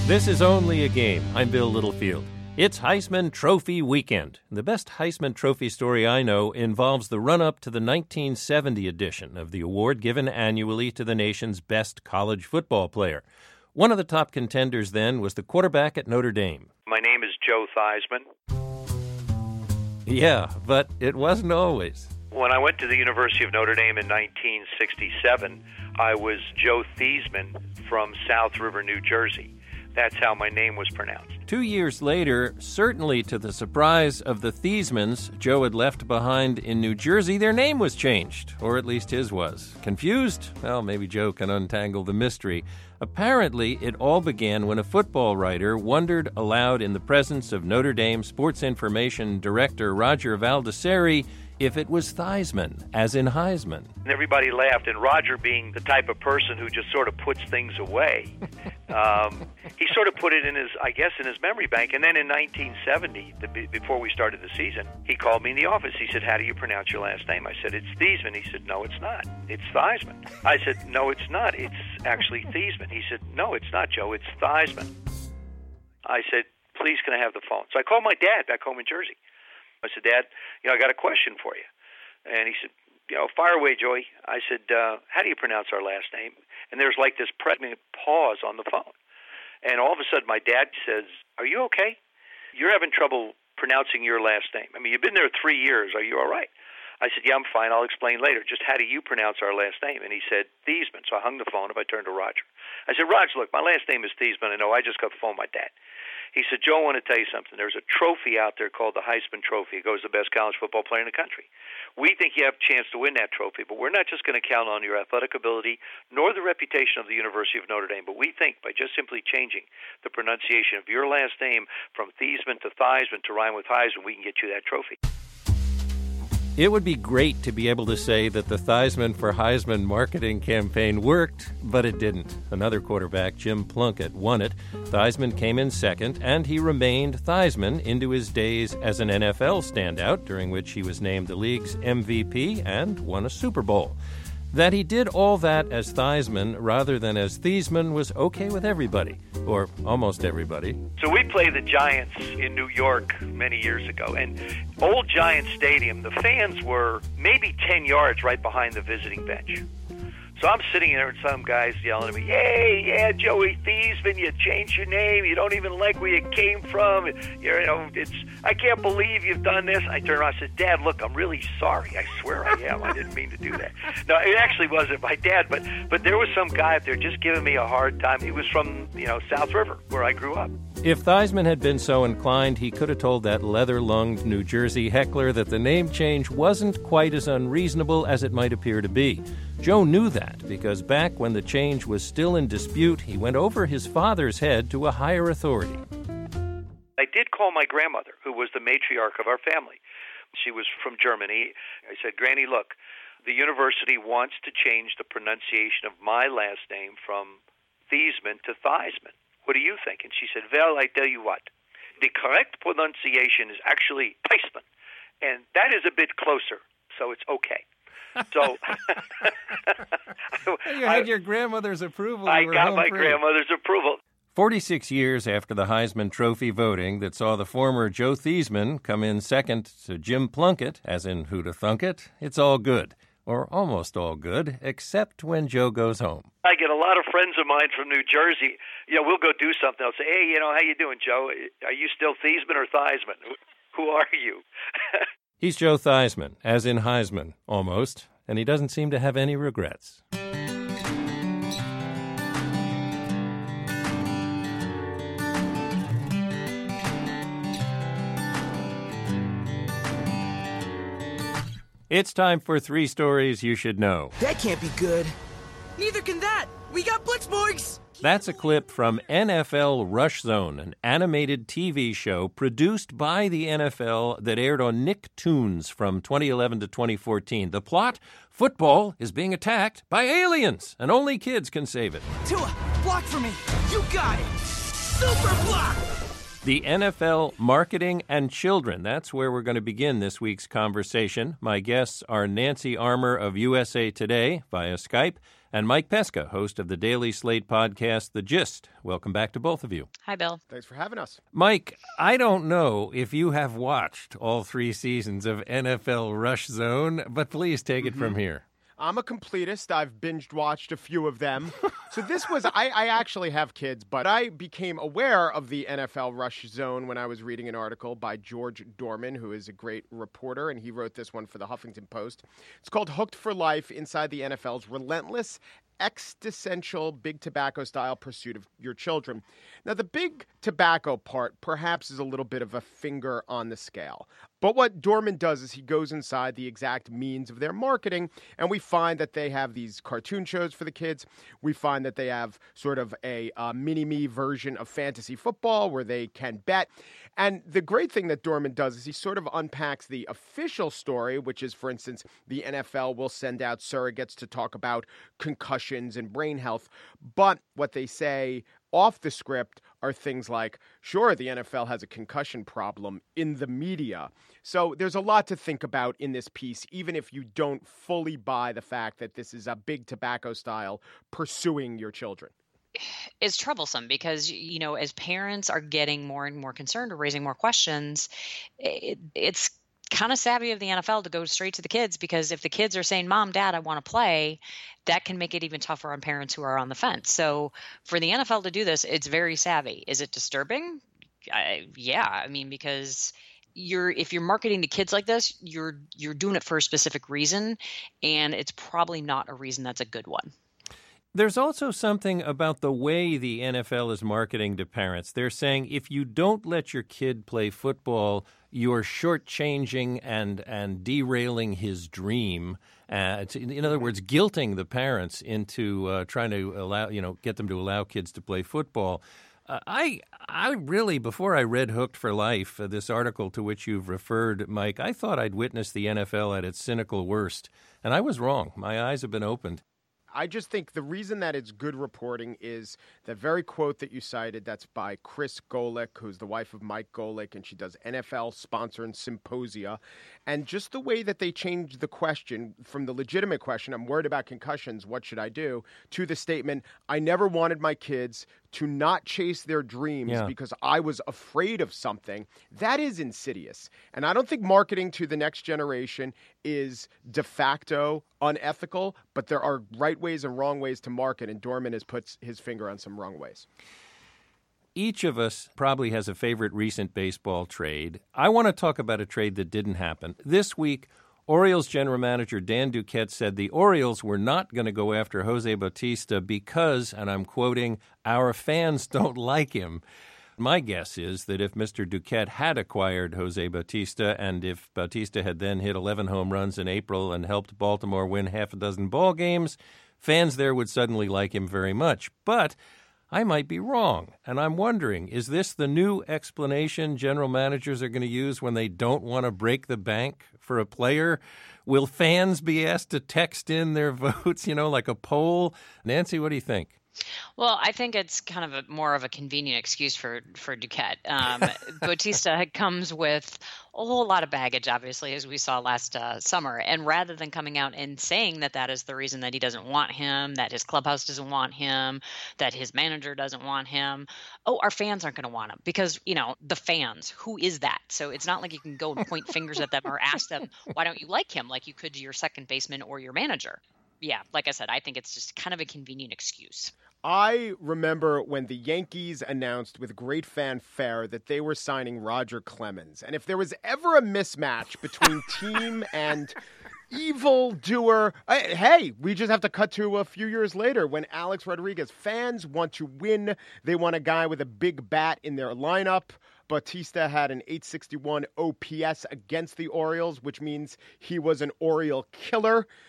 This is Only a Game. I'm Bill Littlefield. It's Heisman Trophy weekend. The best Heisman Trophy story I know involves the run-up to the 1970 edition of the award given annually to the nation's best college football player. One of the top contenders then was the quarterback at Notre Dame. My name is Joe Theismann. Yeah, but it wasn't always. When I went to the University of Notre Dame in 1967, I was Joe Theismann from South River, New Jersey. That's how my name was pronounced. 2 years later, certainly to the surprise of the Theismanns Joe had left behind in New Jersey, their name was changed, or at least his was. Confused? Well, maybe Joe can untangle the mystery. Apparently, it all began when a football writer wondered aloud in the presence of Notre Dame sports information director Roger Valdiserri if it was Theismann, as in Heisman. And everybody laughed, and Roger, being the type of person who just sort of puts things away, he sort of put it in his memory bank. And then in 1970, before we started the season, he called me in the office. He said, "How do you pronounce your last name?" I said, "It's Theismann." He said, "No, it's not. It's Theismann." I said, "No, it's not. It's actually Theismann." He said, "No, it's not, Joe. It's Theismann." I said, "Please, can I have the phone?" So I called my dad back home in Jersey. I said, "Dad, I got a question for you." And he said, "Fire away, Joey." I said, "How do you pronounce our last name?" And there's like this pregnant pause on the phone. And all of a sudden, my dad says, "Are you okay? You're having trouble pronouncing your last name. I mean, you've been there 3 years. Are you all right?" I said, "Yeah, I'm fine. I'll explain later. Just how do you pronounce our last name?" And he said, "Theismann." So I hung the phone up. I turned to Roger. I said, "Roger, look, my last name is Theismann. I know. I just got the phone with my dad." He said, "Joe, I want to tell you something. There's a trophy out there called the Heisman Trophy. It goes to the best college football player in the country. We think you have a chance to win that trophy, but we're not just going to count on your athletic ability nor the reputation of the University of Notre Dame, but we think by just simply changing the pronunciation of your last name from Theismann to Theismann to rhyme with Heisman, we can get you that trophy." It would be great to be able to say that the Theismann for Heisman marketing campaign worked, but it didn't. Another quarterback, Jim Plunkett, won it. Theismann came in second, and he remained Theismann into his days as an NFL standout, during which he was named the league's MVP and won a Super Bowl. That he did all that as Theismann rather than as Theismann was okay with everybody, or almost everybody. So we played the Giants in New York many years ago, and old Giant Stadium, the fans were maybe 10 yards right behind the visiting bench. So I'm sitting there and some guy's yelling at me, "Hey, yeah, Joey Theismann, you changed your name. You don't even like where you came from. I can't believe you've done this." I turned around and said, "Dad, look, I'm really sorry. I swear I am. I didn't mean to do that." No, it actually wasn't my dad, but there was some guy up there just giving me a hard time. He was from, South River, where I grew up. If Theismann had been so inclined, he could have told that leather-lunged New Jersey heckler that the name change wasn't quite as unreasonable as it might appear to be. Joe knew that because back when the change was still in dispute, he went over his father's head to a higher authority. I did call my grandmother, who was the matriarch of our family. She was from Germany. I said, "Granny, look, the university wants to change the pronunciation of my last name from Theismann to Theismann. What do you think?" And she said, "Well, I tell you what, the correct pronunciation is actually Theismann, and that is a bit closer, so it's okay." So you had your grandmother's approval. I got my grandmother's approval. 46 years after the Heisman Trophy voting that saw the former Joe Theismann come in second to Jim Plunkett, as in who'da thunk it, it's all good, or almost all good, except when Joe goes home. I get a lot of friends of mine from New Jersey. We'll go do something. They'll say, "Hey, how you doing, Joe? Are you still Theismann or Theismann? Who are you?" He's Joe Theismann, as in Heisman, almost, and he doesn't seem to have any regrets. It's time for 3 stories you should know. That can't be good. Neither can that. We got Blitzborgs. That's a clip from NFL Rush Zone, an animated TV show produced by the NFL that aired on Nicktoons from 2011 to 2014. The plot? Football is being attacked by aliens, and only kids can save it. Tua, block for me. You got it. Super block. The NFL, marketing, and children. That's where we're going to begin this week's conversation. My guests are Nancy Armour of USA Today via Skype and Mike Pesca, host of the Daily Slate podcast, The Gist. Welcome back to both of you. Hi, Bill. Thanks for having us. Mike, I don't know if you have watched all 3 seasons of NFL Rush Zone, but please take it from here. I'm a completist. I've binge-watched a few of them. So this was, I actually have kids, but I became aware of the NFL Rush Zone when I was reading an article by George Dorman, who is a great reporter, and he wrote this one for the Huffington Post. It's called Hooked for Life Inside the NFL's Relentless Existential Big Tobacco-Style Pursuit of Your Children. Now, the big tobacco part perhaps is a little bit of a finger on the scale. But what Dorman does is he goes inside the exact means of their marketing, and we find that they have these cartoon shows for the kids. We find that they have sort of a mini-me version of fantasy football where they can bet. And the great thing that Dorman does is he sort of unpacks the official story, which is, for instance, the NFL will send out surrogates to talk about concussions and brain health. But what they say off the script are things like, sure, the NFL has a concussion problem in the media. So there's a lot to think about in this piece, even if you don't fully buy the fact that this is a big tobacco style pursuing your children. It's troublesome because, you know, as parents are getting more and more concerned or raising more questions, it's kind of savvy of the NFL to go straight to the kids, because if the kids are saying, Mom, Dad, I want to play, that can make it even tougher on parents who are on the fence. So for the NFL to do this, it's very savvy. Is it disturbing? Yeah. I mean, because if you're marketing to kids like this, you're doing it for a specific reason, and it's probably not a reason that's a good one. There's also something about the way the NFL is marketing to parents. They're saying if you don't let your kid play football, you're shortchanging and derailing his dream. In other words, guilting the parents into trying to get them to allow kids to play football. I really, before I read Hooked for Life, this article to which you've referred, Mike, I thought I'd witnessed the NFL at its cynical worst. And I was wrong. My eyes have been opened. I just think the reason that it's good reporting is that very quote that you cited. That's by Chris Golick, who's the wife of Mike Golick, and she does NFL sponsored symposia. And just the way that they changed the question from the legitimate question, I'm worried about concussions, what should I do, to the statement, I never wanted my kids to not chase their dreams because I was afraid of something. That is insidious. And I don't think marketing to the next generation is de facto unethical, but there are right ways and wrong ways to market, and Dorman has put his finger on some wrong ways. Each of us probably has a favorite recent baseball trade. I want to talk about a trade that didn't happen. This week, Orioles general manager Dan Duquette said the Orioles were not going to go after Jose Bautista because, and I'm quoting, our fans don't like him. My guess is that if Mr. Duquette had acquired Jose Bautista, and if Bautista had then hit 11 home runs in April and helped Baltimore win half a dozen ball games, fans there would suddenly like him very much. But I might be wrong, and I'm wondering, is this the new explanation general managers are going to use when they don't want to break the bank for a player? Will fans be asked to text in their votes, like a poll? Nancy, what do you think? Well, I think it's kind of more of a convenient excuse for Duquette. Bautista comes with a whole lot of baggage, obviously, as we saw last summer. And rather than coming out and saying that is the reason that he doesn't want him, that his clubhouse doesn't want him, that his manager doesn't want him, our fans aren't going to want him because, the fans, who is that? So it's not like you can go and point fingers at them or ask them, why don't you like him like you could to your second baseman or your manager? Yeah, like I said, I think it's just kind of a convenient excuse. I remember when the Yankees announced with great fanfare that they were signing Roger Clemens. And if there was ever a mismatch between team and evil doer, hey, we just have to cut to a few years later when Alex Rodriguez. Fans want to win. They want a guy with a big bat in their lineup. Bautista had an .861 OPS against the Orioles, which means he was an Oriole killer.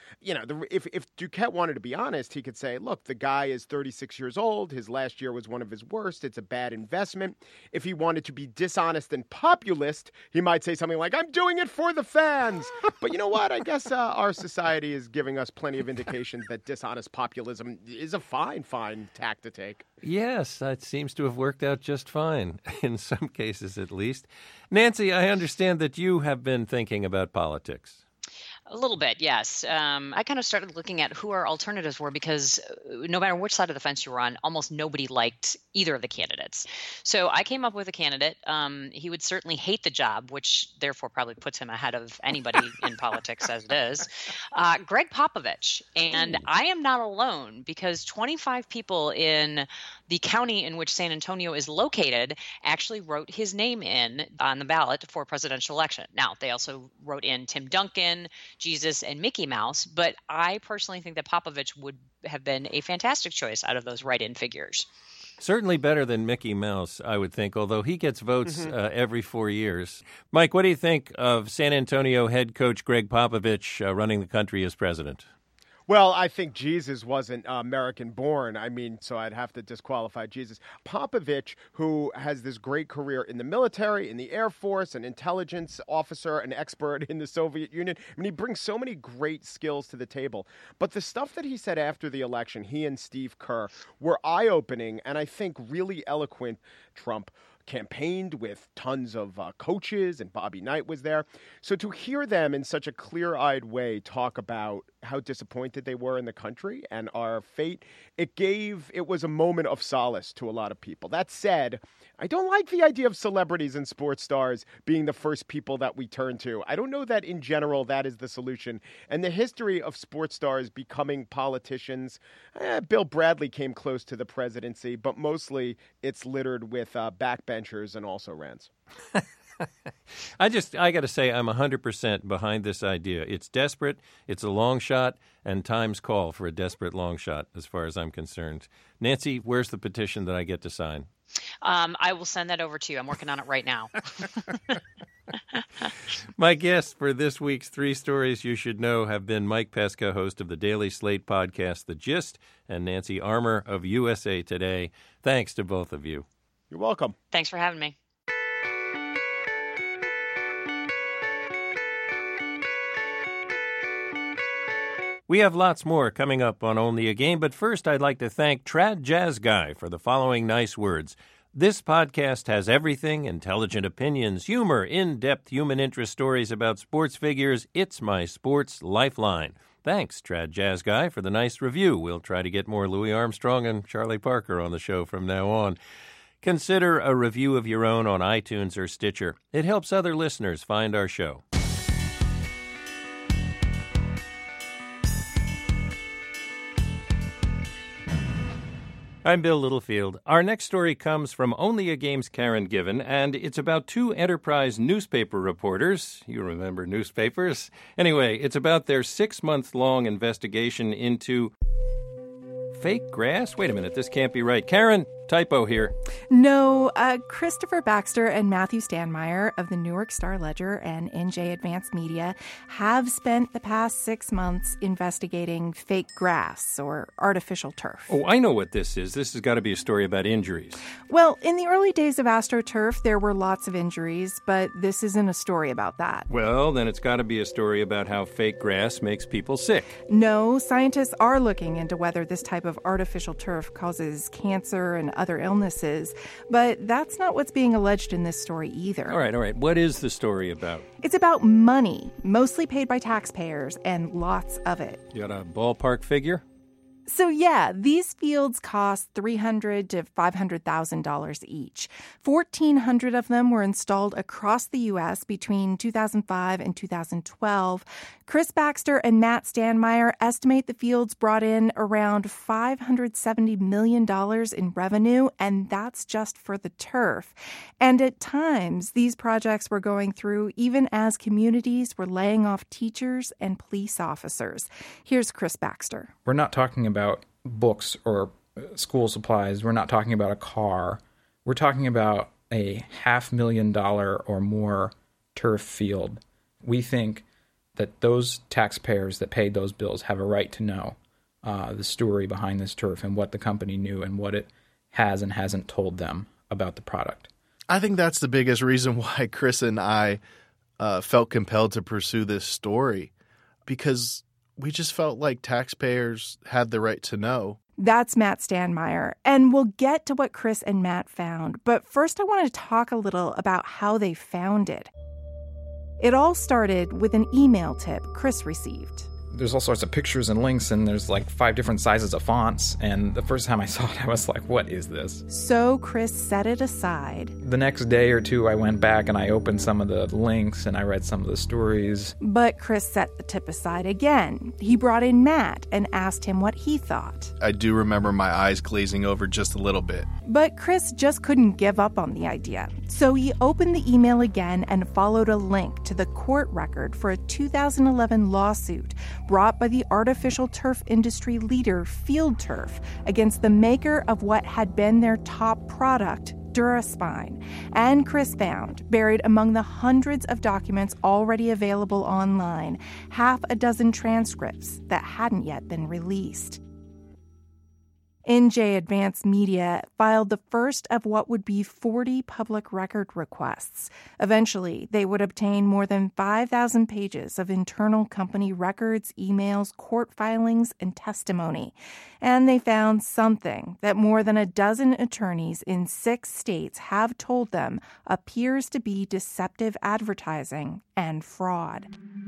if Duquette wanted to be honest, he could say, look, the guy is 36 years old. His last year was one of his worst. It's a bad investment. If he wanted to be dishonest and populist, he might say something like, I'm doing it for the fans. But you know what? I guess our society is giving us plenty of indications that dishonest populism is a fine tack to take. Yes, it seems to have worked out just fine, in some cases at least. Nancy, I understand that you have been thinking about politics. A little bit, yes. I kind of started looking at who our alternatives were because no matter which side of the fence you were on, almost nobody liked either of the candidates. So I came up with a candidate. He would certainly hate the job, which therefore probably puts him ahead of anybody in politics as it is. Greg Popovich. And I am not alone because 25 people in the county in which San Antonio is located actually wrote his name in on the ballot for presidential election. Now, they also wrote in Tim Duncan, Jesus, and Mickey Mouse, but I personally think that Popovich would have been a fantastic choice out of those write-in figures. Certainly better than Mickey Mouse, I would think, although he gets votes every 4 years. Mike, what do you think of San Antonio head coach Greg Popovich running the country as president? Well, I think Jesus wasn't American-born. So I'd have to disqualify Jesus. Popovich, who has this great career in the military, in the Air Force, an intelligence officer, an expert in the Soviet Union. He brings so many great skills to the table. But the stuff that he said after the election, he and Steve Kerr, were eye-opening and I think really eloquent. Trump campaigned with tons of coaches, and Bobby Knight was there. So to hear them in such a clear-eyed way talk about how disappointed they were in the country and our fate, it was a moment of solace to a lot of people. That said, I don't like the idea of celebrities and sports stars being the first people that we turn to. I don't know that in general that is the solution. And the history of sports stars becoming politicians, Bill Bradley came close to the presidency, but mostly it's littered with backbenchers and also-rans. I got to say, I'm 100% behind this idea. It's desperate, it's a long shot, and time's call for a desperate long shot, as far as I'm concerned. Nancy, where's the petition that I get to sign? I will send that over to you. I'm working on it right now. My guests for this week's 3 Stories You Should Know have been Mike Pesca, host of the Daily Slate podcast, The Gist, and Nancy Armour of USA Today. Thanks to both of you. You're welcome. Thanks for having me. We have lots more coming up on Only a Game, but first I'd like to thank Trad Jazz Guy for the following nice words. This podcast has everything: intelligent opinions, humor, in-depth human interest stories about sports figures. It's my sports lifeline. Thanks, Trad Jazz Guy, for the nice review. We'll try to get more Louis Armstrong and Charlie Parker on the show from now on. Consider a review of your own on iTunes or Stitcher. It helps other listeners find our show. I'm Bill Littlefield. Our next story comes from Only a Game's Karen Given, and it's about 2 Enterprise newspaper reporters. You remember newspapers? Anyway, it's about their 6-month-long investigation into fake grass? Wait a minute, this can't be right. Karen, typo here. No, Christopher Baxter and Matthew Stanmeyer of the Newark Star-Ledger and NJ Advanced Media have spent the past 6 months investigating fake grass or artificial turf. Oh, I know what this is. This has got to be a story about injuries. Well, in the early days of AstroTurf, there were lots of injuries, but this isn't a story about that. Well, then it's got to be a story about how fake grass makes people sick. No, scientists are looking into whether this type of artificial turf causes cancer and other illnesses, but that's not what's being alleged in this story either. All right. What is the story about? It's about money, mostly paid by taxpayers, and lots of it. You got a ballpark figure? So yeah, these fields cost $300,000 to $500,000 each. 1,400 of them were installed across the U.S. between 2005 and 2012. Chris Baxter and Matt Stanmeyer estimate the fields brought in around $570 million in revenue, and that's just for the turf. And at times, these projects were going through even as communities were laying off teachers and police officers. Here's Chris Baxter. We're not talking about books or school supplies. We're not talking about a car. We're talking about a $500,000 or more turf field. We think that those taxpayers that paid those bills have a right to know the story behind this turf and what the company knew and what it has and hasn't told them about the product. I think that's the biggest reason why Chris and I felt compelled to pursue this story, because we just felt like taxpayers had the right to know. That's Matt Standmeyer, and we'll get to what Chris and Matt found. But first, I want to talk a little about how they found it. It all started with an email tip Chris received. There's all sorts of pictures and links, and there's like 5 different sizes of fonts. And the first time I saw it, I was like, what is this? So Chris set it aside. The next day or two, I went back and I opened some of the links and I read some of the stories. But Chris set the tip aside again. He brought in Matt and asked him what he thought. I do remember my eyes glazing over just a little bit. But Chris just couldn't give up on the idea. So he opened the email again and followed a link to the court record for a 2011 lawsuit brought by the artificial turf industry leader Field Turf against the maker of what had been their top product, Duraspine. And Chris found, buried among the hundreds of documents already available online, 6 transcripts that hadn't yet been released. NJ Advanced Media filed the first of what would be 40 public record requests. Eventually, they would obtain more than 5,000 pages of internal company records, emails, court filings, and testimony. And they found something that more than 12 attorneys in 6 states have told them appears to be deceptive advertising and fraud.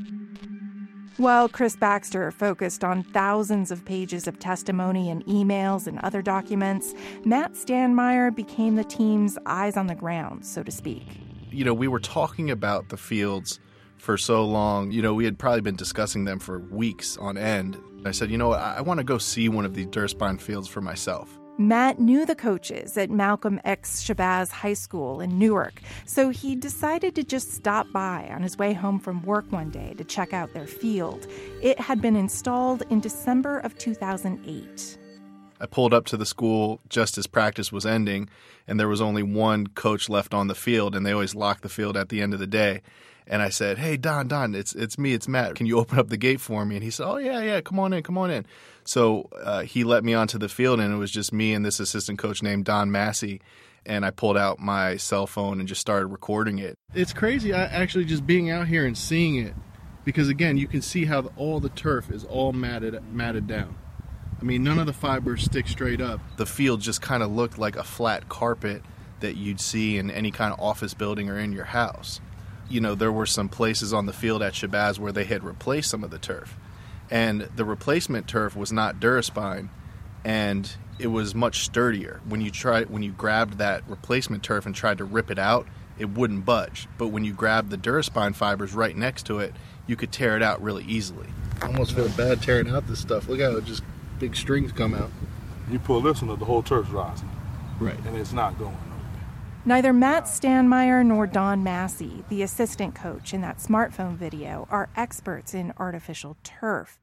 While Chris Baxter focused on thousands of pages of testimony and emails and other documents, Matt Standmeyer became the team's eyes on the ground, so to speak. You know, we were talking about the fields for so long. You know, we had probably been discussing them for weeks on end. I said, you know what, I want to go see one of these Duraspine fields for myself. Matt knew the coaches at Malcolm X Shabazz High School in Newark, so he decided to just stop by on his way home from work one day to check out their field. It had been installed in December of 2008. I pulled up to the school just as practice was ending, and there was only one coach left on the field, and they always lock the field at the end of the day. And I said, hey, Don, it's me, it's Matt. Can you open up the gate for me? And he said, oh, yeah, come on in. So he let me onto the field, and it was just me and this assistant coach named Don Massey. And I pulled out my cell phone and just started recording it. It's crazy, actually, just being out here and seeing it. Because, again, you can see how all the turf is all matted down. I mean, none of the fibers stick straight up. The field just kind of looked like a flat carpet that you'd see in any kind of office building or in your house. You know, there were some places on the field at Shabazz where they had replaced some of the turf. And the replacement turf was not Duraspine, and it was much sturdier. When you grabbed that replacement turf and tried to rip it out, it wouldn't budge. But when you grabbed the Duraspine fibers right next to it, you could tear it out really easily. I almost feel bad tearing out this stuff. Look how just big strings come out. You pull this one, the whole turf's rising. Right. And it's not going. Neither Matt Standmeyer nor Don Massey, the assistant coach in that smartphone video, are experts in artificial turf.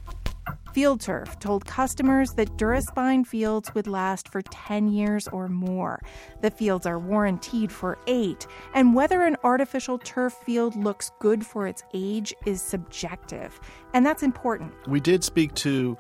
Field Turf told customers that Duraspine fields would last for 10 years or more. The fields are warranted for 8, and whether an artificial turf field looks good for its age is subjective, and that's important. We did speak to,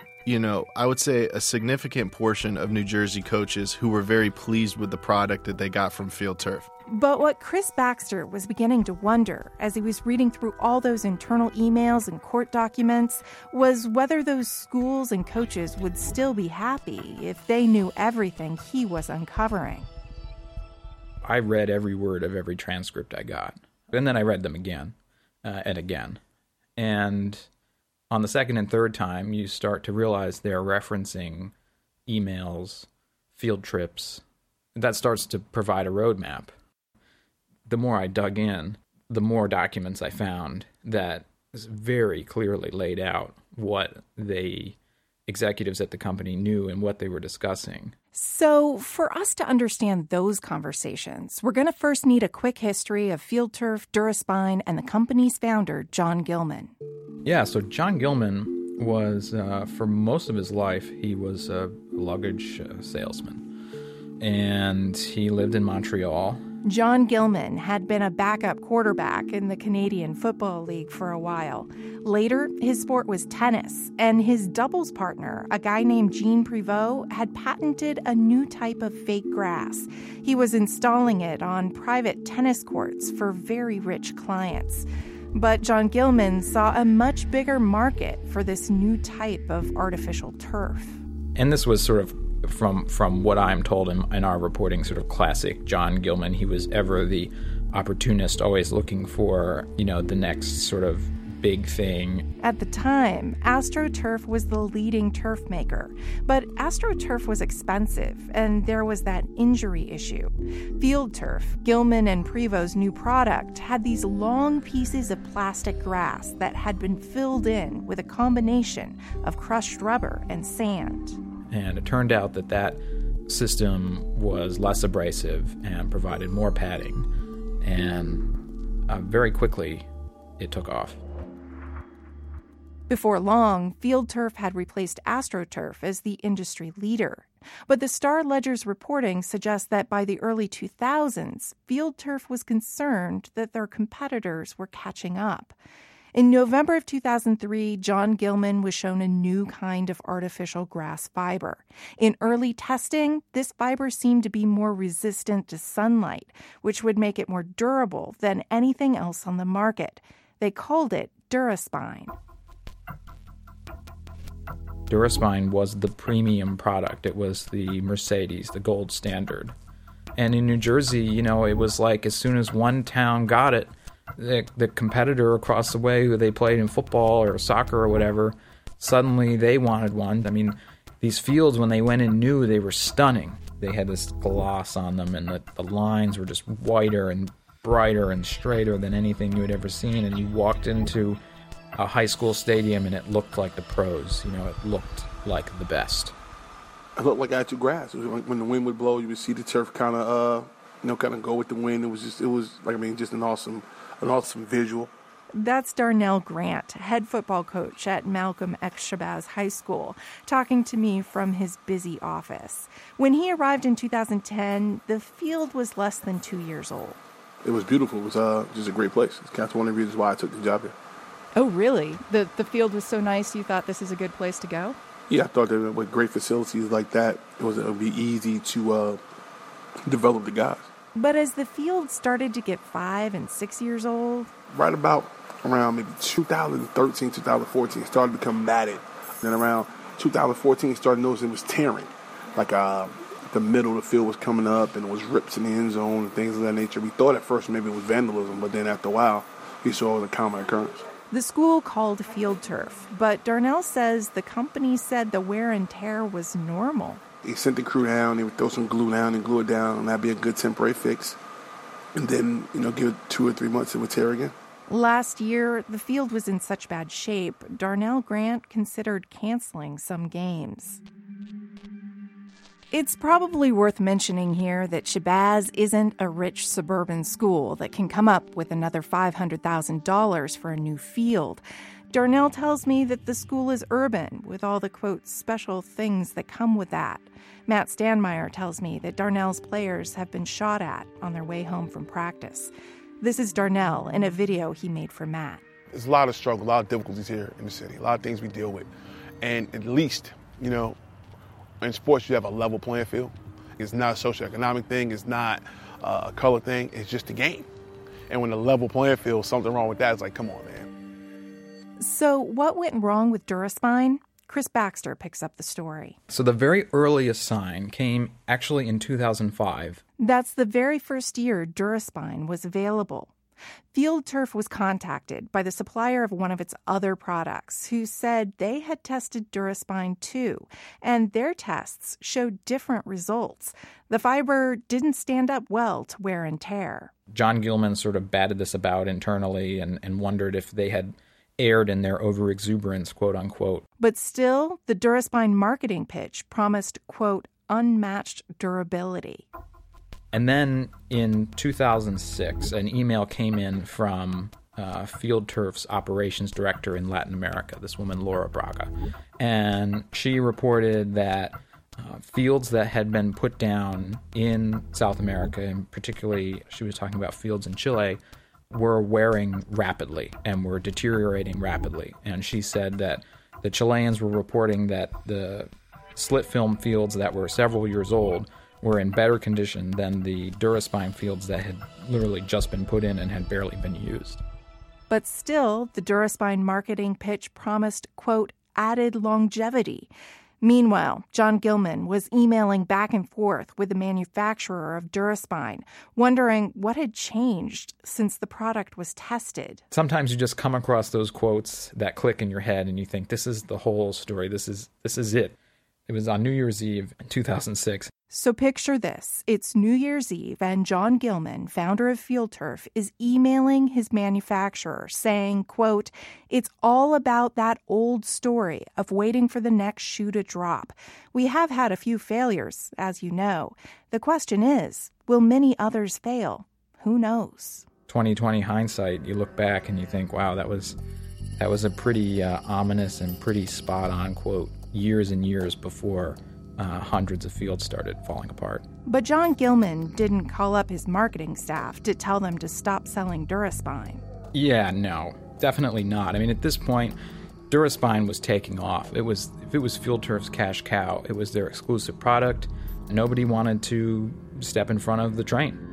I would say a significant portion of New Jersey coaches who were very pleased with the product that they got from Field Turf. But what Chris Baxter was beginning to wonder as he was reading through all those internal emails and court documents was whether those schools and coaches would still be happy if they knew everything he was uncovering. I read every word of every transcript I got, and then I read them again and again. And on the second and third time, you start to realize they're referencing emails, field trips. That starts to provide a roadmap. The more I dug in, the more documents I found that very clearly laid out what the executives at the company knew and what they were discussing. So for us to understand those conversations, we're going to first need a quick history of Field Turf, Duraspine, and the company's founder, John Gilman. Yeah, so John Gilman was, for most of his life, he was a luggage salesman. And he lived in Montreal. John Gilman had been a backup quarterback in the Canadian Football League for a while. Later, his sport was tennis, and his doubles partner, a guy named Gene Privot, had patented a new type of fake grass. He was installing it on private tennis courts for very rich clients. But John Gilman saw a much bigger market for this new type of artificial turf. And this was sort of, from what I'm told in our reporting, sort of classic John Gilman. He was ever the opportunist, always looking for, the next sort of big thing. At the time, AstroTurf was the leading turf maker. But AstroTurf was expensive, and there was that injury issue. Field Turf, Gilman and Privot's new product, had these long pieces of plastic grass that had been filled in with a combination of crushed rubber and sand. And it turned out that system was less abrasive and provided more padding. And very quickly, it took off. Before long, Field Turf had replaced AstroTurf as the industry leader. But the Star-Ledger's reporting suggests that by the early 2000s, Field Turf was concerned that their competitors were catching up. In November of 2003, John Gilman was shown a new kind of artificial grass fiber. In early testing, this fiber seemed to be more resistant to sunlight, which would make it more durable than anything else on the market. They called it Duraspine. Duraspine was the premium product. It was the Mercedes, the gold standard. And in New Jersey, it was like as soon as one town got it, the competitor across the way who they played in football or soccer or whatever, suddenly they wanted one. I mean, these fields, when they went in new, they were stunning. They had this gloss on them, and the lines were just whiter and brighter and straighter than anything you had ever seen. And you walked into a high school stadium, and it looked like the pros. It looked like the best. It looked like actual grass. It was when the wind would blow, you would see the turf kind of go with the wind. It was just an awesome visual. That's Darnell Grant, head football coach at Malcolm X Shabazz High School, talking to me from his busy office. When he arrived in 2010, the field was less than 2 years old. It was beautiful. It was just a great place. That's one of the reasons why I took the job here. Oh, really? The field was so nice you thought this is a good place to go? Yeah, I thought that with great facilities like that, it would be easy to develop the guys. But as the field started to get 5 and 6 years old... Right about around maybe 2013, 2014, it started to become matted. Then around 2014, started noticing it was tearing. Like the middle of the field was coming up and it was rips in the end zone and things of that nature. We thought at first maybe it was vandalism, but then after a while, we saw it was a common occurrence. The school called Field Turf, but Darnell says the company said the wear and tear was normal. They sent the crew down, they would throw some glue down and glue it down, and that'd be a good temporary fix. And then, give it 2 or 3 months, it would tear again. Last year, the field was in such bad shape, Darnell Grant considered canceling some games. It's probably worth mentioning here that Shabazz isn't a rich suburban school that can come up with another $500,000 for a new field. Darnell tells me that the school is urban, with all the, quote, special things that come with that. Matt Stanmeyer tells me that Darnell's players have been shot at on their way home from practice. This is Darnell in a video he made for Matt. There's a lot of struggle, a lot of difficulties here in the city, a lot of things we deal with. And at least, in sports you have a level playing field. It's not a socioeconomic thing, it's not a color thing, it's just a game. And when a level playing field, something wrong with that, it's like, come on, man. So what went wrong with Duraspine? Chris Baxter picks up the story. So the very earliest sign came actually in 2005. That's the very first year Duraspine was available. Field Turf was contacted by the supplier of one of its other products, who said they had tested Duraspine too, and their tests showed different results. The fiber didn't stand up well to wear and tear. John Gilman sort of batted this about internally and wondered if they had aired in their overexuberance, quote unquote. But still, the Duraspine marketing pitch promised, quote, unmatched durability. And then in 2006, an email came in from Field Turf's operations director in Latin America, this woman, Laura Braga. And she reported that fields that had been put down in South America, and particularly she was talking about fields in Chile, were wearing rapidly and were deteriorating rapidly. And she said that the Chileans were reporting that the slit film fields that were several years old were in better condition than the Duraspine fields that had literally just been put in and had barely been used. But still, the Duraspine marketing pitch promised, quote, added longevity. Meanwhile, John Gilman was emailing back and forth with the manufacturer of Duraspine, wondering what had changed since the product was tested. Sometimes you just come across those quotes that click in your head and you think, this is the whole story. This is it. It was on New Year's Eve in 2006. So picture this. It's New Year's Eve, and John Gilman, founder of FieldTurf, is emailing his manufacturer saying, quote, it's all about that old story of waiting for the next shoe to drop. We have had a few failures, as you know. The question is, will many others fail? Who knows? 2020 hindsight, you look back and you think, wow, that was a pretty ominous and pretty spot-on quote years and years before hundreds of fields started falling apart. But John Gilman didn't call up his marketing staff to tell them to stop selling Duraspine. Yeah, no, definitely not. I mean, at this point, Duraspine was taking off. If it was FieldTurf's cash cow, it was their exclusive product. Nobody wanted to step in front of the train.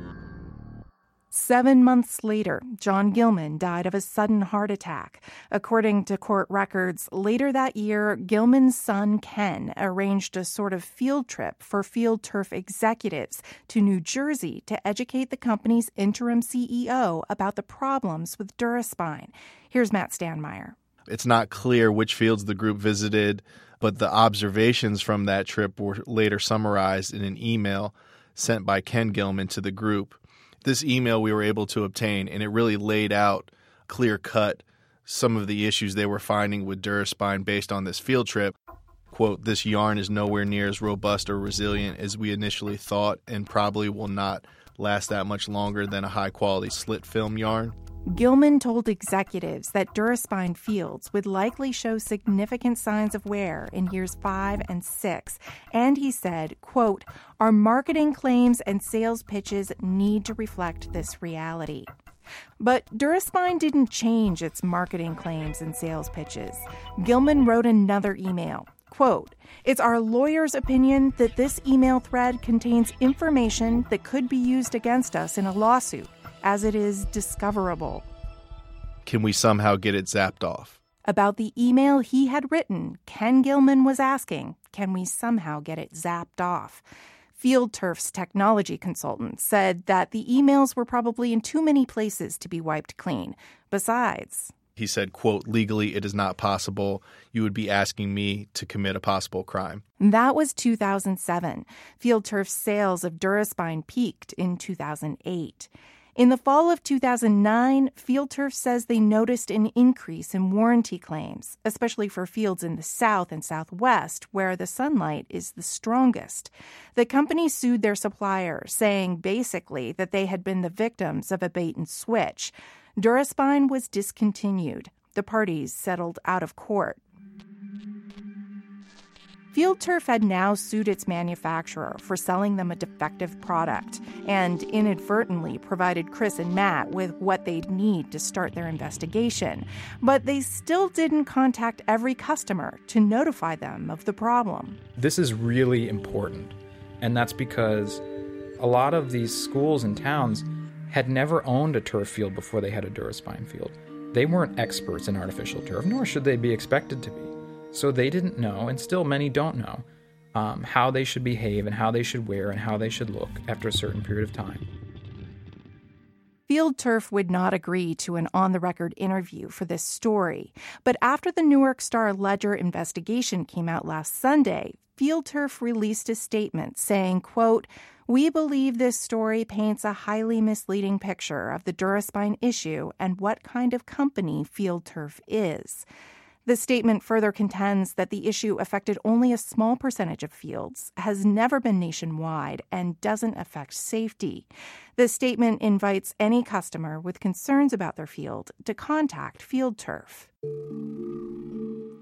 7 months later, John Gilman died of a sudden heart attack. According to court records, later that year, Gilman's son, Ken, arranged a sort of field trip for FieldTurf executives to New Jersey to educate the company's interim CEO about the problems with Duraspine. Here's Matt Stanmeyer. It's not clear which fields the group visited, but the observations from that trip were later summarized in an email sent by Ken Gilman to the group. This email we were able to obtain, and it really laid out clear-cut some of the issues they were finding with Duraspine based on this field trip. Quote, this yarn is nowhere near as robust or resilient as we initially thought and probably will not last that much longer than a high-quality slit film yarn. Gilman told executives that Duraspine fields would likely show significant signs of wear in years 5 and 6. And he said, quote, our marketing claims and sales pitches need to reflect this reality. But Duraspine didn't change its marketing claims and sales pitches. Gilman wrote another email. Quote, it's our lawyer's opinion that this email thread contains information that could be used against us in a lawsuit, as it is discoverable. Can we somehow get it zapped off? About the email he had written, Ken Gilman was asking, can we somehow get it zapped off? FieldTurf's technology consultant said that the emails were probably in too many places to be wiped clean. Besides, he said, quote, legally it is not possible. You would be asking me to commit a possible crime. That was 2007. FieldTurf's sales of Duraspine peaked in 2008. In the fall of 2009, FieldTurf says they noticed an increase in warranty claims, especially for fields in the South and Southwest, where the sunlight is the strongest. The company sued their supplier, saying basically that they had been the victims of a bait and switch. Duraspine was discontinued. The parties settled out of court. FieldTurf had now sued its manufacturer for selling them a defective product and inadvertently provided Chris and Matt with what they'd need to start their investigation. But they still didn't contact every customer to notify them of the problem. This is really important, and that's because a lot of these schools and towns had never owned a turf field before they had a Duraspine field. They weren't experts in artificial turf, nor should they be expected to be. So they didn't know, and still many don't know, how they should behave and how they should wear and how they should look after a certain period of time. FieldTurf would not agree to an on-the-record interview for this story. But after the Newark Star-Ledger investigation came out last Sunday, FieldTurf released a statement saying, quote, we believe this story paints a highly misleading picture of the Duraspine issue and what kind of company FieldTurf is. The statement further contends that the issue affected only a small percentage of fields, has never been nationwide, and doesn't affect safety. The statement invites any customer with concerns about their field to contact FieldTurf.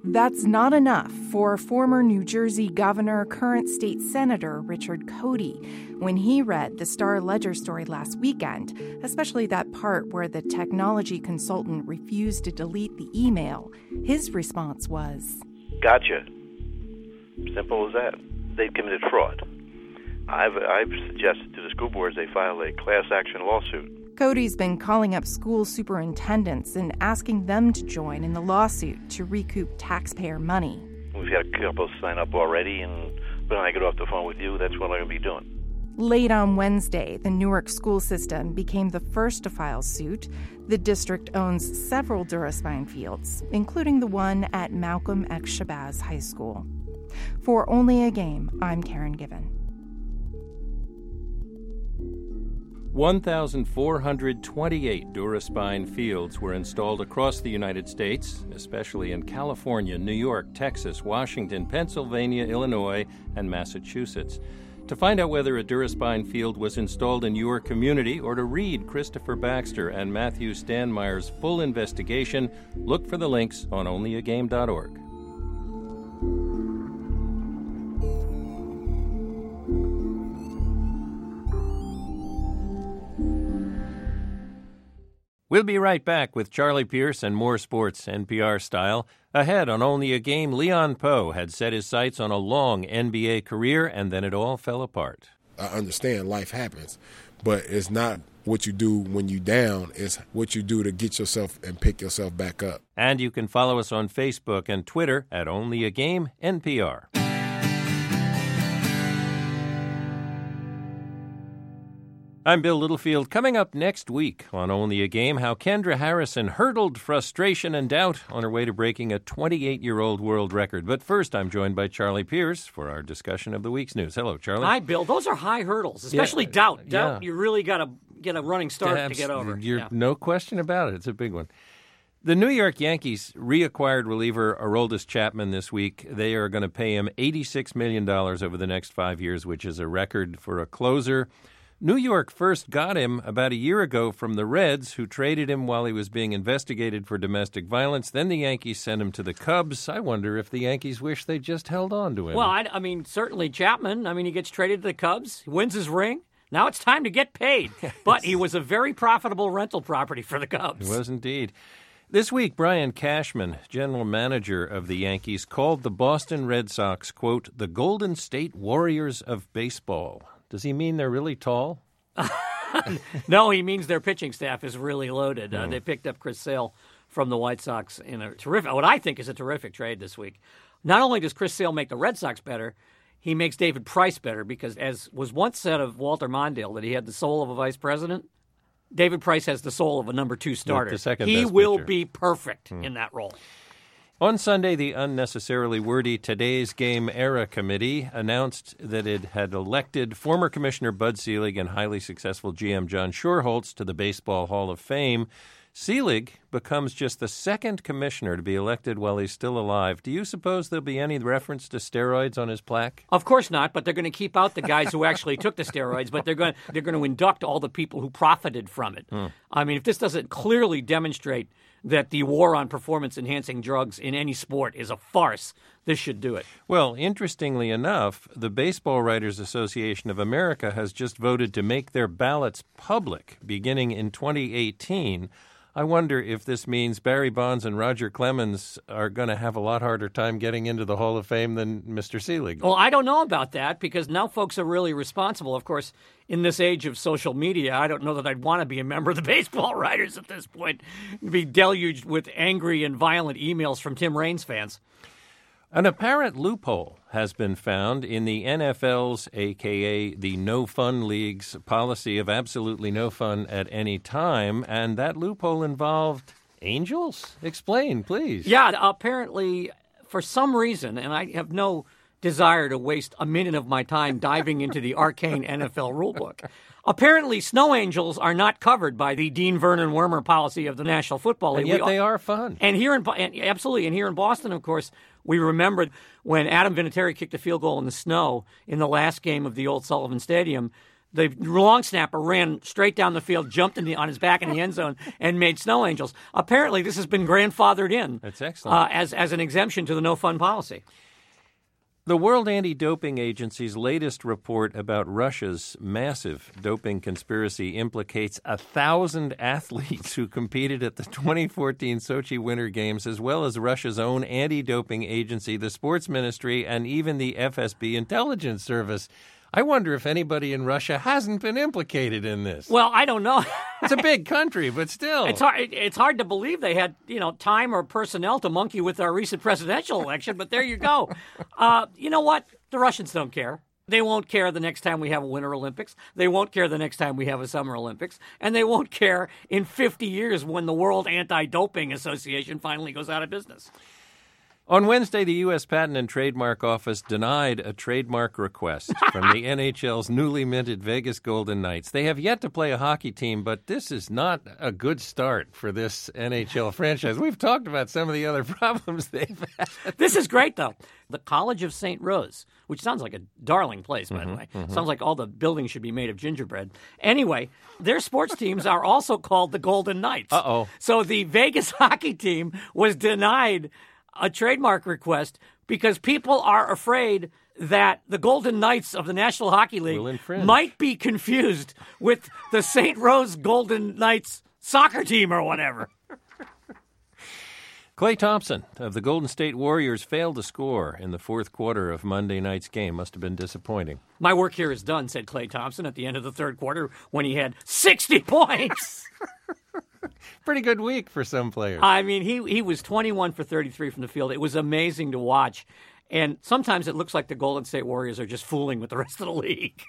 That's not enough for former New Jersey governor, current state senator Richard Codey when he read the Star-Ledger story last weekend, especially that part where the technology consultant refused to delete the email. His response was, "Gotcha. Simple as that. They've committed fraud. I've suggested to the school boards they file a class action lawsuit." Codey's been calling up school superintendents and asking them to join in the lawsuit to recoup taxpayer money. We've had a couple sign up already, and when I get off the phone with you, that's what I'm going to be doing. Late on Wednesday, the Newark school system became the first to file suit. The district owns several Dura-Spine fields, including the one at Malcolm X. Shabazz High School. For Only a Game, I'm Karen Given. 1,428 Dura-Spine fields were installed across the United States, especially in California, New York, Texas, Washington, Pennsylvania, Illinois, and Massachusetts. To find out whether a Dura-Spine field was installed in your community or to read Christopher Baxter and Matthew Stanmeyer's full investigation, look for the links on onlyagame.org. We'll be right back with Charlie Pierce and more sports, NPR style. Ahead on Only a Game, Leon Powe had set his sights on a long NBA career, and then it all fell apart. I understand life happens, but it's not what you do when you're down. It's what you do to get yourself and pick yourself back up. And you can follow us on Facebook and Twitter at Only a Game NPR. I'm Bill Littlefield. Coming up next week on Only a Game, how Kendra Harrison hurdled frustration and doubt on her way to breaking a 28-year-old world record. But first, I'm joined by Charlie Pierce for our discussion of the week's news. Hello, Charlie. Hi, Bill. Those are high hurdles, especially doubt. Doubt, you really got to get a running start to get over. No question about it. It's a big one. The New York Yankees reacquired reliever Aroldis Chapman this week. They are going to pay him $86 million over the next 5 years, which is a record for a closer. New York first got him about a year ago from the Reds, who traded him while he was being investigated for domestic violence. Then the Yankees sent him to the Cubs. I wonder if the Yankees wish they just held on to him. Well, I mean, certainly Chapman. I mean, he gets traded to the Cubs, he wins his ring. Now it's time to get paid. But he was a very profitable rental property for the Cubs. He was indeed. This week, Brian Cashman, general manager of the Yankees, called the Boston Red Sox, quote, the Golden State Warriors of baseball. Does he mean they're really tall? No, he means their pitching staff is really loaded. They picked up Chris Sale from the White Sox in what I think is a terrific trade this week. Not only does Chris Sale make the Red Sox better, he makes David Price better because, as was once said of Walter Mondale, that he had the soul of a vice president, David Price has the soul of a number 2 starter. He will be perfect in that role. On Sunday, the unnecessarily wordy Today's Game Era Committee announced that it had elected former Commissioner Bud Selig and highly successful GM John Schuerholz to the Baseball Hall of Fame. Selig becomes just the second commissioner to be elected while he's still alive. Do you suppose there'll be any reference to steroids on his plaque? Of course not, but they're going to keep out the guys who actually took the steroids, but they're going to induct all the people who profited from it. I mean, if this doesn't clearly demonstrate that the war on performance-enhancing drugs in any sport is a farce, this should do it. Well, interestingly enough, the Baseball Writers Association of America has just voted to make their ballots public beginning in 2018. I wonder if this means Barry Bonds and Roger Clemens are going to have a lot harder time getting into the Hall of Fame than Mr. Selig. Well, I don't know about that because now folks are really responsible. Of course, in this age of social media, I don't know that I'd want to be a member of the Baseball Writers at this point, be deluged with angry and violent emails from Tim Raines fans. An apparent loophole has been found in the NFL's, a.k.a. the No Fun League's, policy of absolutely no fun at any time, and that loophole involved angels? Explain, please. Yeah, apparently, for some reason, and I have no desire to waste a minute of my time diving into the arcane NFL rulebook. Apparently, snow angels are not covered by the Dean Vernon Wormer policy of the National Football League. And yet they are fun. And here in Boston, of course, we remembered when Adam Vinatieri kicked a field goal in the snow in the last game of the old Sullivan Stadium. The long snapper ran straight down the field, jumped on his back in the end zone, and made snow angels. Apparently, this has been grandfathered in. That's excellent. As an exemption to the no-fun policy. The World Anti-Doping Agency's latest report about Russia's massive doping conspiracy implicates 1,000 athletes who competed at the 2014 Sochi Winter Games, as well as Russia's own anti-doping agency, the Sports Ministry, and even the FSB intelligence service. I wonder if anybody in Russia hasn't been implicated in this. Well, I don't know. It's a big country, but still. It's hard to believe they had, time or personnel to monkey with our recent presidential election, but there you go. You know what? The Russians don't care. They won't care the next time we have a Winter Olympics. They won't care the next time we have a Summer Olympics. And they won't care in 50 years when the World Anti-Doping Association finally goes out of business. On Wednesday, the U.S. Patent and Trademark Office denied a trademark request from the NHL's newly minted Vegas Golden Knights. They have yet to play a hockey team, but this is not a good start for this NHL franchise. We've talked about some of the other problems they've had. This is great, though. The College of St. Rose, which sounds like a darling place, by the way. Sounds like all the buildings should be made of gingerbread. Anyway, their sports teams are also called the Golden Knights. Uh-oh. So the Vegas hockey team was denied a trademark request because people are afraid that the Golden Knights of the National Hockey League might be confused with the St. Rose Golden Knights soccer team or whatever. Klay Thompson of the Golden State Warriors failed to score in the fourth quarter of Monday night's game. Must have been disappointing. My work here is done, said Klay Thompson at the end of the third quarter when he had 60 points. Pretty good week for some players. I mean, he was 21 for 33 from the field. It was amazing to watch. And sometimes it looks like the Golden State Warriors are just fooling with the rest of the league.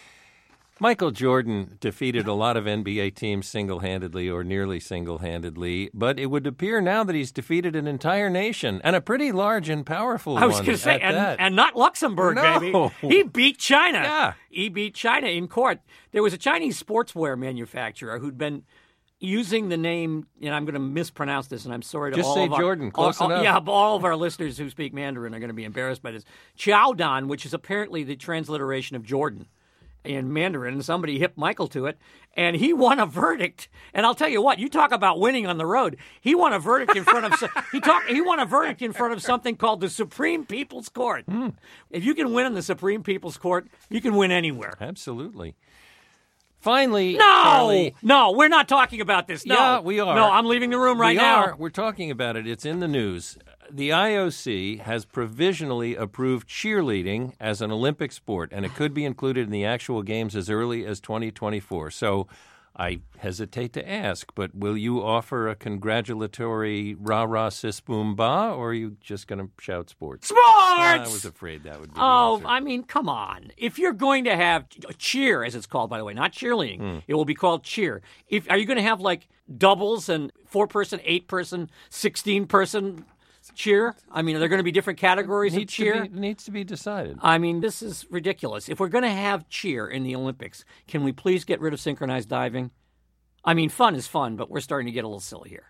Michael Jordan defeated a lot of NBA teams single-handedly or nearly single-handedly, but it would appear now that he's defeated an entire nation, and a pretty large and powerful one. I was going to say, and not Luxembourg, baby. He beat China. Yeah. He beat China in court. There was a Chinese sportswear manufacturer who'd been using the name, and I'm going to mispronounce this, and I'm sorry to just all say of our, Jordan, close enough. Yeah, but all of our listeners who speak Mandarin are going to be embarrassed by this. Qiaodan, which is apparently the transliteration of Jordan in Mandarin. Somebody hipped Michael to it, and he won a verdict. And I'll tell you what, you talk about winning on the road. He won a verdict in front of he won a verdict in front of something called the Supreme People's Court. If you can win in the Supreme People's Court, you can win anywhere. Absolutely. Finally, no, Charlie, no, we're not talking about this. No, yeah, we are. No, I'm leaving the room right now. We're talking about it. It's in the news. The IOC has provisionally approved cheerleading as an Olympic sport, and it could be included in the actual games as early as 2024. So I hesitate to ask, but will you offer a congratulatory rah-rah sis-boom-ba, or are you just going to shout sports? Sports! I was afraid that would be the answer. I mean, come on. If you're going to have cheer, as it's called, by the way, not cheerleading, it will be called cheer. Are you going to have, like, doubles and 4-person, 8-person, 16-person cheer? I mean, are there going to be different categories of cheer? Needs to be decided. I mean, this is ridiculous. If we're going to have cheer in the Olympics, can we please get rid of synchronized diving? I mean, fun is fun, but we're starting to get a little silly here.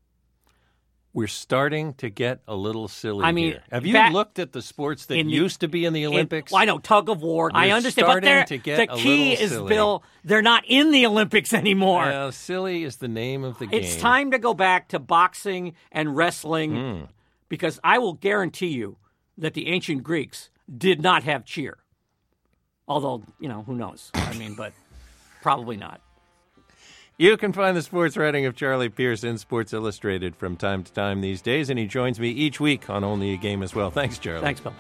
We're starting to get a little silly here. Have you looked at the sports that used to be in the Olympics? I know, tug of war. I understand, but the key is, Bill, they're not in the Olympics anymore. Well, silly is the name of the game. It's time to go back to boxing and wrestling, because I will guarantee you that the ancient Greeks did not have cheer. Although, who knows? I mean, but probably not. You can find the sports writing of Charlie Pierce in Sports Illustrated from time to time these days, and he joins me each week on Only a Game as well. Thanks, Charlie. Thanks, Bill.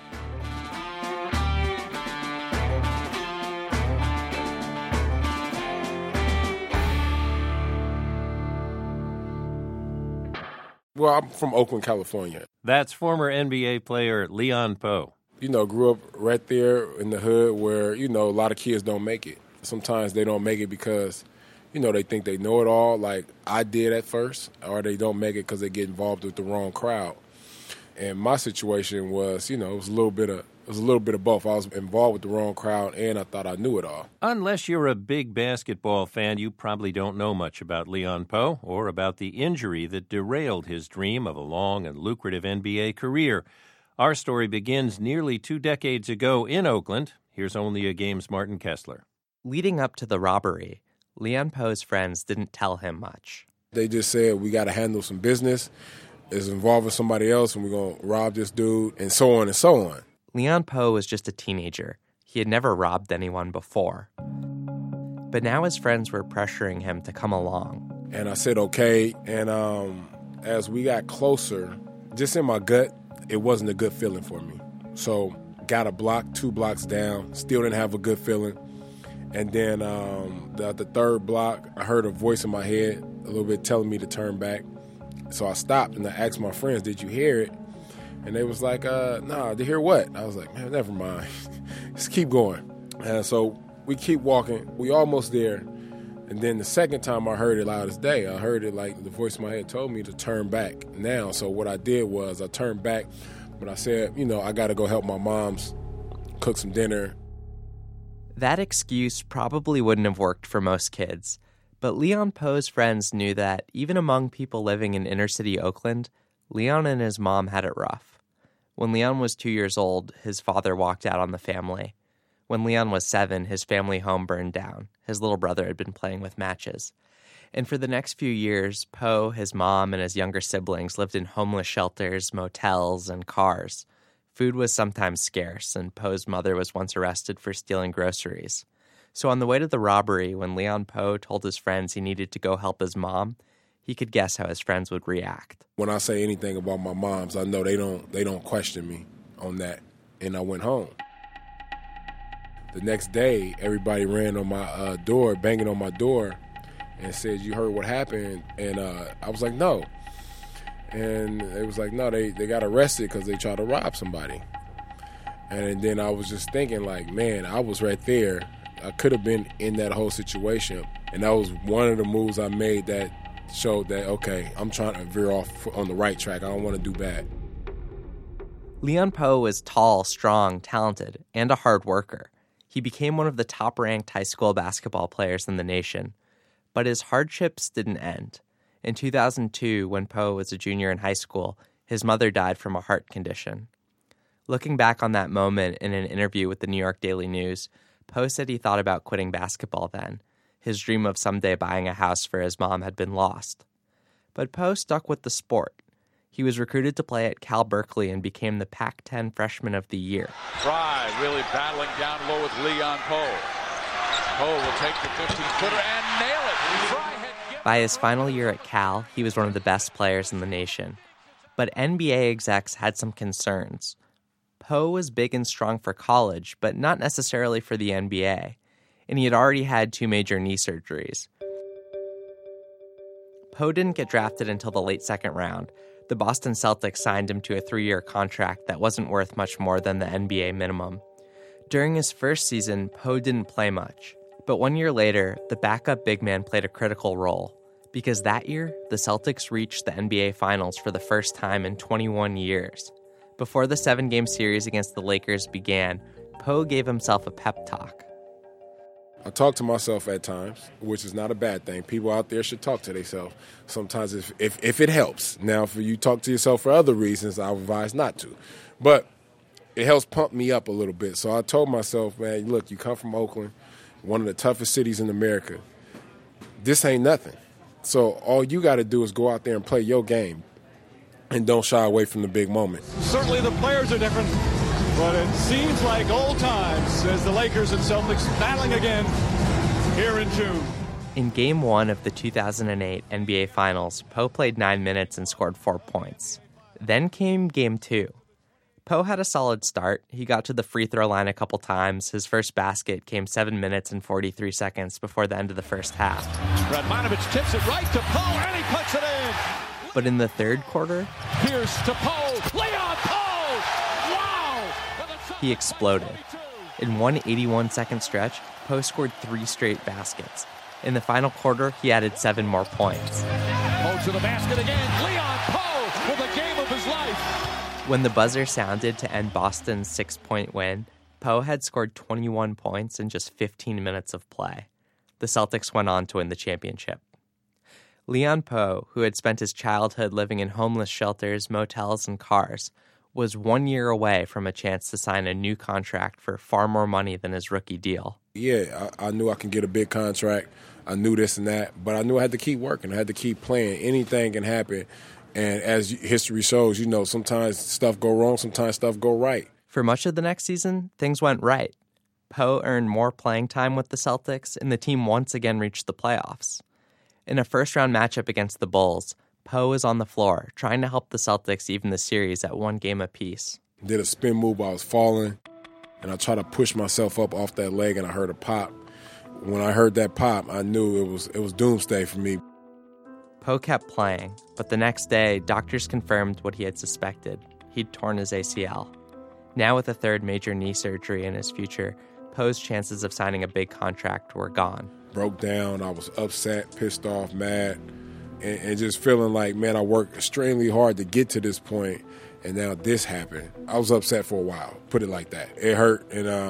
Well, I'm from Oakland, California. That's former NBA player Leon Powe. Grew up right there in the hood where, a lot of kids don't make it. Sometimes they don't make it because they think they know it all, like I did at first, or they don't make it because they get involved with the wrong crowd. And my situation was, it was a little bit of both. I was involved with the wrong crowd, and I thought I knew it all. Unless you're a big basketball fan, you probably don't know much about Leon Powe or about the injury that derailed his dream of a long and lucrative NBA career. Our story begins nearly 2 decades ago in Oakland. Here's Only a Game's Martin Kessler. Leading up to the robbery, Leon Poe's friends didn't tell him much. They just said, we got to handle some business. It's involving somebody else, and we're going to rob this dude, and so on and so on. Leon Poe was just a teenager. He had never robbed anyone before. But now his friends were pressuring him to come along. And I said, okay. And as we got closer, just in my gut, it wasn't a good feeling for me. So got a block, 2 blocks down, still didn't have a good feeling. And then the third block, I heard a voice in my head a little bit telling me to turn back. So I stopped and I asked my friends, did you hear it? And they was like, nah, to hear what? I was like, man, never mind. Just keep going. And so we keep walking. We almost there. And then the second time I heard it loud as day, I heard it like the voice in my head told me to turn back now. So what I did was I turned back, but I said, I got to go help my mom's cook some dinner. That excuse probably wouldn't have worked for most kids, but Leon Poe's friends knew that even among people living in inner-city Oakland, Leon and his mom had it rough. When Leon was 2 years old, his father walked out on the family. When Leon was 7, his family home burned down. His little brother had been playing with matches. And for the next few years, Poe, his mom, and his younger siblings lived in homeless shelters, motels, and cars. Food was sometimes scarce, and Poe's mother was once arrested for stealing groceries. So on the way to the robbery, when Leon Poe told his friends he needed to go help his mom, he could guess how his friends would react. When I say anything about my moms, I know they don't question me on that. And I went home. The next day, everybody ran on my door, banging on my door, and said, you heard what happened? And I was like, no. And it was like, no, they got arrested because they tried to rob somebody. And then I was just thinking, like, man, I was right there. I could have been in that whole situation. And that was one of the moves I made that showed that, okay, I'm trying to veer off on the right track. I don't want to do bad. Leon Poe was tall, strong, talented, and a hard worker. He became one of the top-ranked high school basketball players in the nation. But his hardships didn't end. In 2002, when Poe was a junior in high school, his mother died from a heart condition. Looking back on that moment in an interview with the New York Daily News, Poe said he thought about quitting basketball then. His dream of someday buying a house for his mom had been lost. But Poe stuck with the sport. He was recruited to play at Cal Berkeley and became the Pac-10 Freshman of the Year. Fry really battling down low with Leon Poe. Poe will take the 15-footer and nail it. By his final year at Cal, he was one of the best players in the nation. But NBA execs had some concerns. Poe was big and strong for college, but not necessarily for the NBA. And he had already had 2 major knee surgeries. Poe didn't get drafted until the late second round. The Boston Celtics signed him to a 3-year contract that wasn't worth much more than the NBA minimum. During his first season, Poe didn't play much. But 1 year later, the backup big man played a critical role. Because that year, the Celtics reached the NBA Finals for the first time in 21 years. Before the 7-game series against the Lakers began, Poe gave himself a pep talk. I talk to myself at times, which is not a bad thing. People out there should talk to themselves sometimes if it helps. Now, if you talk to yourself for other reasons, I advise not to. But it helps pump me up a little bit. So I told myself, man, look, you come from Oakland, one of the toughest cities in America. This ain't nothing. So all you got to do is go out there and play your game and don't shy away from the big moment. Certainly the players are different, but it seems like old times as the Lakers and Celtics battling again here in June. In Game 1 of the 2008 NBA Finals, Poe played 9 minutes and scored 4 points. Then came Game 2. Poe had a solid start. He got to the free throw line a couple times. His first basket came 7 minutes and 43 seconds before the end of the first half. Radmanovich tips it right to Poe, and he puts it in. But in the third quarter, Pierce to Poe, Leon Poe! Wow! He exploded. In one 81-second stretch, Poe scored 3 straight baskets. In the final quarter, he added 7 more points. Poe to the basket again. Leon Poe with a game of his life. When the buzzer sounded to end Boston's 6-point win, Poe had scored 21 points in just 15 minutes of play. The Celtics went on to win the championship. Leon Poe, who had spent his childhood living in homeless shelters, motels, and cars, was 1 year away from a chance to sign a new contract for far more money than his rookie deal. Yeah, I knew I can get a big contract. I knew this and that, but I knew I had to keep working. I had to keep playing. Anything can happen. And as history shows, sometimes stuff go wrong, sometimes stuff go right. For much of the next season, things went right. Poe earned more playing time with the Celtics, and the team once again reached the playoffs. In a first-round matchup against the Bulls, Poe was on the floor, trying to help the Celtics even the series at 1 game apiece. Did a spin move while I was falling, and I tried to push myself up off that leg, and I heard a pop. When I heard that pop, I knew it was doomsday for me. Poe kept playing, but the next day, doctors confirmed what he had suspected. He'd torn his ACL. Now with a third major knee surgery in his future, Poe's chances of signing a big contract were gone. Broke down. I was upset, pissed off, mad, and just feeling like, man, I worked extremely hard to get to this point, and now this happened. I was upset for a while, put it like that. It hurt,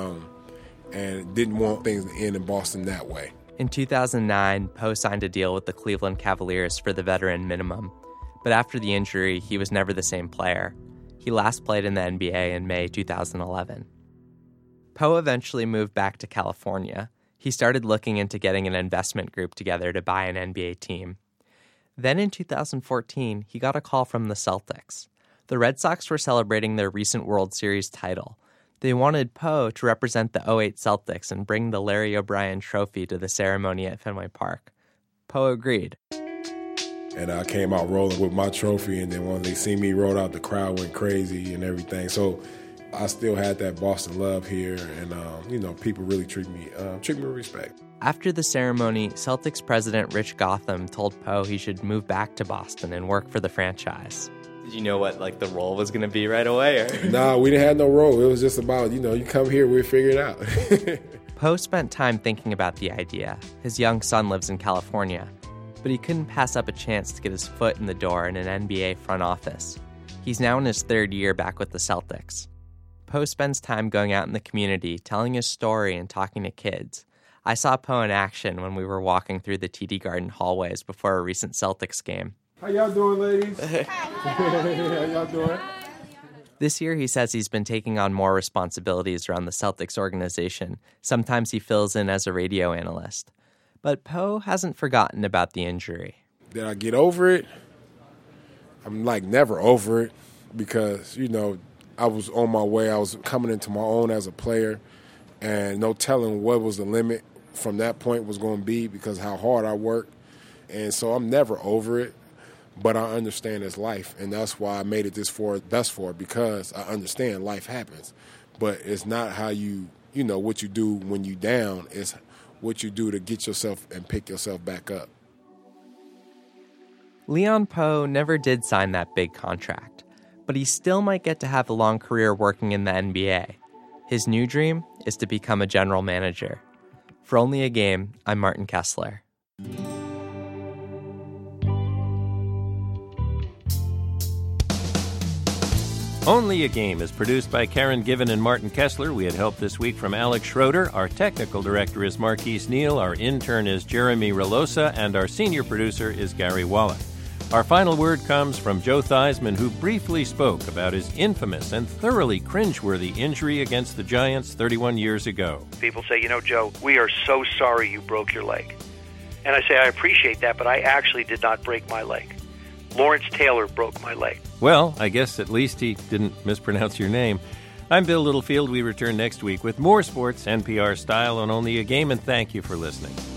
and didn't want things to end in Boston that way. In 2009, Poe signed a deal with the Cleveland Cavaliers for the veteran minimum. But after the injury, he was never the same player. He last played in the NBA in May 2011. Poe eventually moved back to California. He started looking into getting an investment group together to buy an NBA team. Then in 2014, he got a call from the Celtics. The Red Sox were celebrating their recent World Series title. They wanted Poe to represent the 2008 Celtics and bring the Larry O'Brien trophy to the ceremony at Fenway Park. Poe agreed. And I came out rolling with my trophy, and then when they see me roll out, the crowd went crazy and everything. So I still had that Boston love here, and people really treat me with respect. After the ceremony, Celtics president Rich Gotham told Poe he should move back to Boston and work for the franchise. Did you know what the role was going to be right away? Or? Nah, we didn't have no role. It was just about, you come here, we'll figure it out. Poe spent time thinking about the idea. His young son lives in California, but he couldn't pass up a chance to get his foot in the door in an NBA front office. He's now in his 3rd year back with the Celtics. Poe spends time going out in the community, telling his story and talking to kids. I saw Poe in action when we were walking through the TD Garden hallways before a recent Celtics game. How y'all doing, ladies? How y'all doing? This year, he says he's been taking on more responsibilities around the Celtics organization. Sometimes he fills in as a radio analyst. But Poe hasn't forgotten about the injury. Did I get over it? I'm never over it because, I was on my way. I was coming into my own as a player, and no telling what was the limit from that point was going to be because how hard I worked. And so I'm never over it. But I understand it's life, and that's why I made it thus far, because I understand life happens. But it's not how what you do when you down, it's what you do to get yourself and pick yourself back up. Leon Poe never did sign that big contract, but he still might get to have a long career working in the NBA. His new dream is to become a general manager. For Only a Game, I'm Martin Kessler. Only a Game is produced by Karen Given and Martin Kessler. We had help this week from Alex Schroeder. Our technical director is Marquise Neal. Our intern is Jeremy Relosa. And our senior producer is Gary Wallach. Our final word comes from Joe Theismann, who briefly spoke about his infamous and thoroughly cringeworthy injury against the Giants 31 years ago. People say, Joe, we are so sorry you broke your leg. And I say, I appreciate that, but I actually did not break my leg. Lawrence Taylor broke my leg. Well, I guess at least he didn't mispronounce your name. I'm Bill Littlefield. We return next week with more sports, NPR style, on Only a Game, and thank you for listening.